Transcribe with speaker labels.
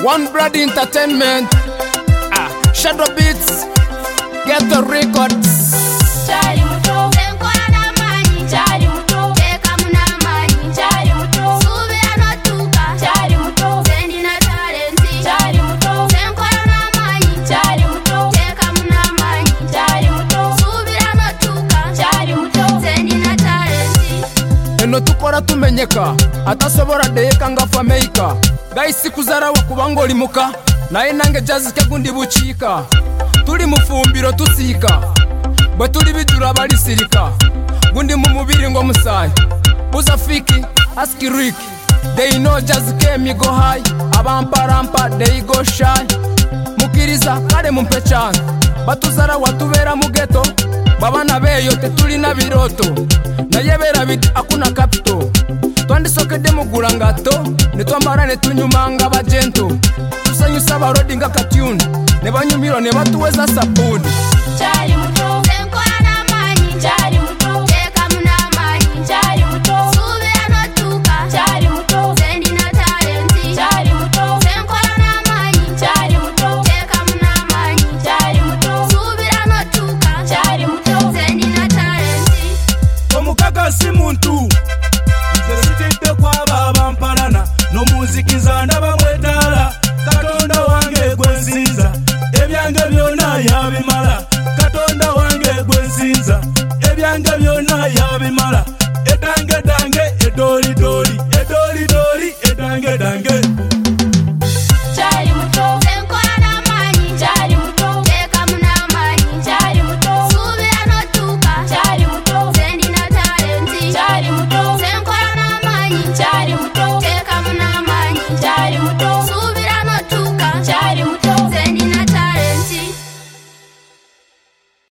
Speaker 1: One Blood Entertainment, Shadow Beats, Get the Records.
Speaker 2: Chali muto, senkora na mani. Chali muto, teka muna mani. Chali muto, subira no tuka. Chali muto, sendi na talenti. Chali muto, senkora na mani. Chali muto, teka muna mani. Chali muto, subira no tuka. Chali muto, sendi na talenti.
Speaker 1: Eno tukora tumenyeka, atasobora deyeka nga fameika. Gaisi kuzara wakubanga olimuka, naye nange jazike gundi buchika. Tuli mufumbiro tusika, bwe tuli bijura balisirika. Gundi mu mubiri ngo musayi, buza fiki, aski Ricky. They know jazike mi go high, abamparampa they go shy. Mukiriza kale mumpe chance, batuzara watubera mu ghetto. Babana beyo tetuli na biroto, nayebera biti akuna capital. Twandisokedde mugula ngato, netwambara netunyumanga bajento. Tusanyusa abarodi nga katuni, ne banyumiro ne batuweza sabuni.
Speaker 2: Chali muto, senkora na mani. Chali muto, teka muna mani. Chali muto, subira no tuka. Chali muto, sendi na talenti. Chali muto, senkora na mani. Chali muto, teka muna mani. Chali muto, subira no tuka. Chali muto, sendi na talenti.
Speaker 3: Omukaka si muntu, nze sitidde kwaba abamparana, n'omunzikiza